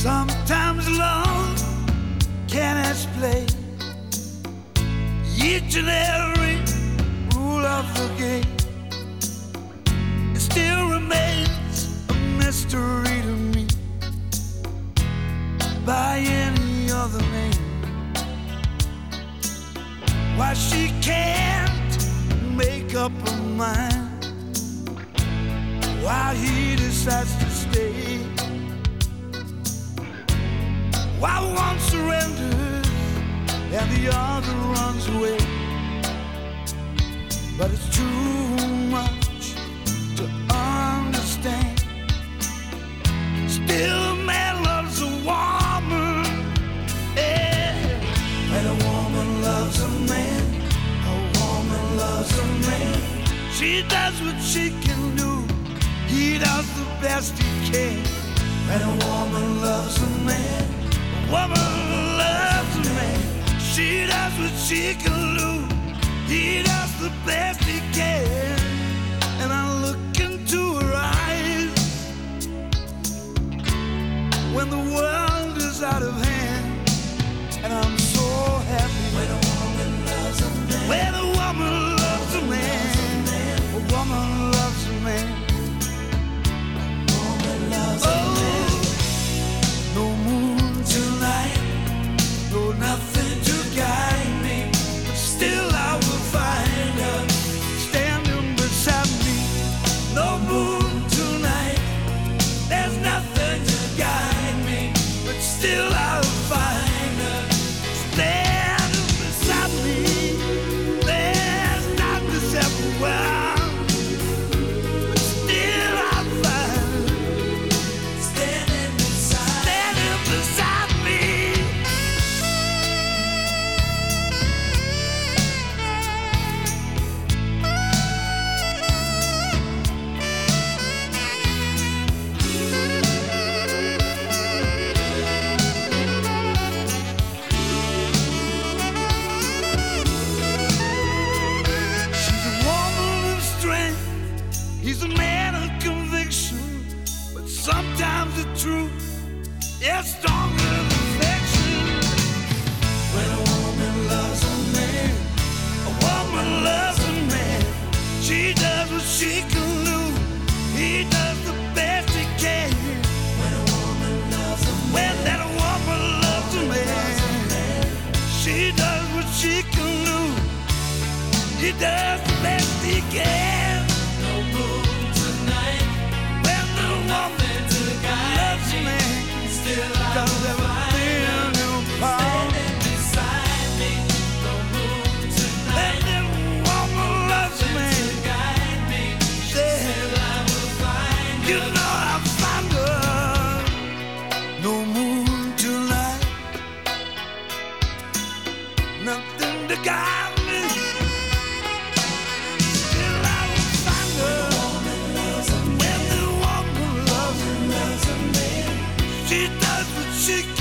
Sometimes love can explain each and every rule of the game. It still remains a mystery to me by any other name. Why she can't make up her mind, why he decides to stay, why one surrenders and the other runs away. But it's too much to understand. Still a man loves a woman, yeah. When a woman loves a man, a woman loves a man. She does what she can do, he does the best he can. When a woman loves a man, woman loves a man. She does what she can do, he does the best he can. And I look into her eyes when the world is out of hand, and I'm so happy. When a woman loves a man, when a woman loves a man, a woman loves a man, a woman loves a man. No moon tonight, no nothing to guide me, but still I will find her standing beside me. No moon tonight, there's nothing to guide me, but still I will find her standing beside me. There's darkness everywhere, but still I'll find her standing beside me. She's a woman of strength, he's a man of conviction, but sometimes the truth is stronger than affection. When a woman loves a man, a woman loves a man. She does what she can do, he does the best he can. When a woman loves a man, when that woman loves a man, she does what she can do, he does the best he can. No moon tonight, when the woman loves a man, still I does everything in power. Standing beside me. No moon tonight, when that woman loves a man, to guide me, still I will find her. You know I'll find her. No moon tonight, nothing to guide me, still I will find her. When the woman loves a man, she does what she can.